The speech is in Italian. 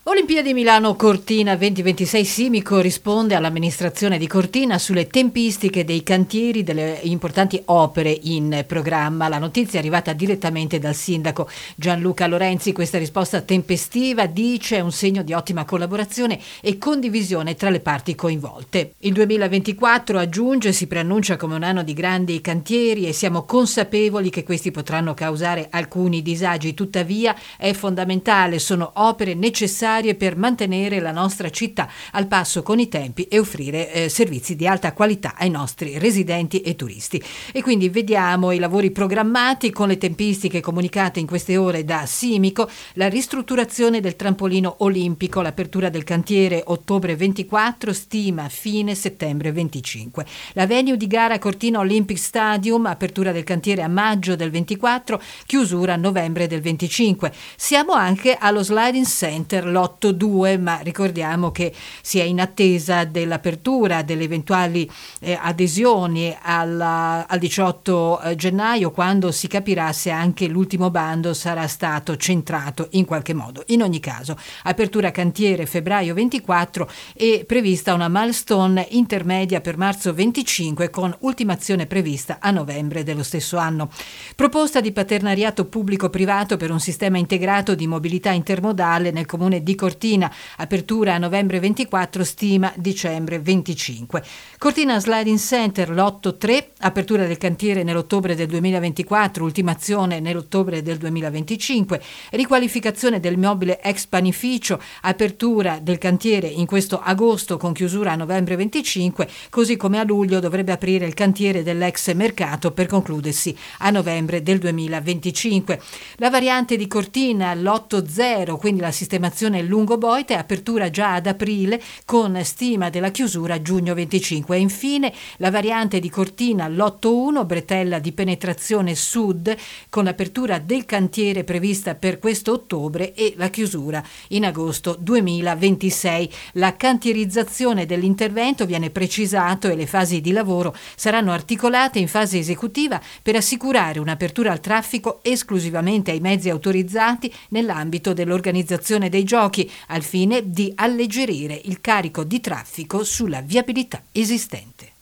Olimpiadi Milano Cortina 2026. Simico risponde all'amministrazione di Cortina sulle tempistiche dei cantieri delle importanti opere in programma. La notizia è arrivata direttamente dal sindaco Gianluca Lorenzi. Questa risposta tempestiva, dice, è un segno di ottima collaborazione e condivisione tra le parti coinvolte. Il 2024, aggiunge, si preannuncia come un anno di grandi cantieri e siamo consapevoli che questi potranno causare alcuni disagi. Tuttavia è fondamentale, sono opere necessarie per mantenere la nostra città al passo con i tempi e offrire servizi di alta qualità ai nostri residenti e turisti. E quindi vediamo i lavori programmati con le tempistiche comunicate in queste ore da Simico: la ristrutturazione del trampolino olimpico, l'apertura del cantiere ottobre 24, stima fine settembre 25. La venue di gara Cortina Olympic Stadium, apertura del cantiere a maggio del 24, chiusura a novembre del 25. Siamo anche allo Sliding Center Lotto 2, ma ricordiamo che si è in attesa dell'apertura, delle eventuali adesioni al 18 gennaio, quando si capirà se anche l'ultimo bando sarà stato centrato in qualche modo. In ogni caso, apertura cantiere febbraio 24 e prevista una milestone intermedia per marzo 25, con ultimazione prevista a novembre dello stesso anno. Proposta di partenariato pubblico-privato per un sistema integrato di mobilità intermodale nel comune di Cortina, apertura a novembre 24, stima dicembre 25. Cortina Sliding Center Lotto 3, apertura del cantiere nell'ottobre del 2024, ultimazione nell'ottobre del 2025, riqualificazione del mobile ex panificio, apertura del cantiere in questo agosto con chiusura a novembre 25, così come a luglio dovrebbe aprire il cantiere dell'ex mercato per concludersi a novembre del 2025. La variante di Cortina Lotto 0, quindi la sistemazione lungo Boite, apertura già ad aprile con stima della chiusura a giugno 25. E infine la variante di Cortina Lotto 1, bretella di penetrazione sud, con l'apertura del cantiere prevista per questo ottobre e la chiusura in agosto 2026. La cantierizzazione dell'intervento viene precisato e le fasi di lavoro saranno articolate in fase esecutiva per assicurare un'apertura al traffico esclusivamente ai mezzi autorizzati nell'ambito dell'organizzazione dei giochi, al fine di alleggerire il carico di traffico sulla viabilità esistente.